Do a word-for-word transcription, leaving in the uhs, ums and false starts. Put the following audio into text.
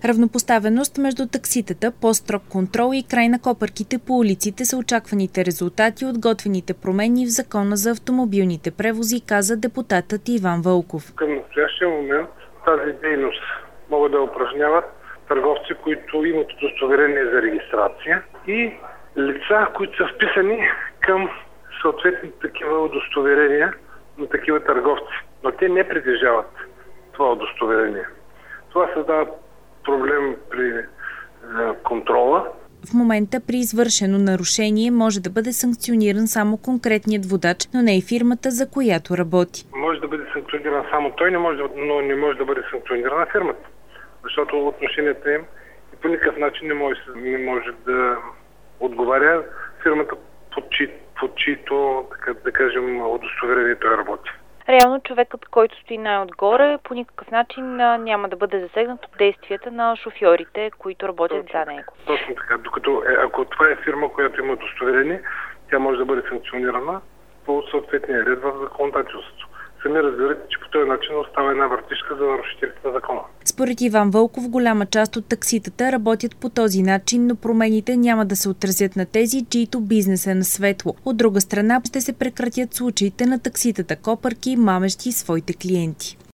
Равнопоставеност между такситата, по-строг контрол и край на копърките по улиците са очакваните резултати от готвените промени в Закона за автомобилните превози, каза депутатът Иван Вълков. Към настоящия момент тази дейност могат да упражняват търговци, които имат удостоверение за регистрация и лица, които са вписани към съответните такива удостоверения на такива търговци, но те не притежават това удостоверение. Това създава проблем при е, контрола. В момента при извършено нарушение може да бъде санкциониран само конкретният водач, но не и фирмата, за която работи. Може да бъде санкциониран само той, не може, но не може да бъде санкционирана фирмата, защото отношенията им и по никакъв начин не може, не може да отговаря фирмата, под, чи, под чието, така да кажем, удостоверение той работи. Реално човекът, който стои най-отгоре, по никакъв начин няма да бъде засегнат от действията на шофьорите, които работят точно, за него. Точно така. Докато ако това е фирма, която има удостоверение, тя може да бъде санкционирана по съответния ред в законодателството. Сами разбирате, че по този начин остава една вратичка за нарушителите на закона. Според Иван Вълков, голяма част от такситата работят по този начин, но промените няма да се отразят на тези, чието бизнес е на светло. От друга страна, ще се прекратят случаите на такситата копърки, мамещи своите клиенти.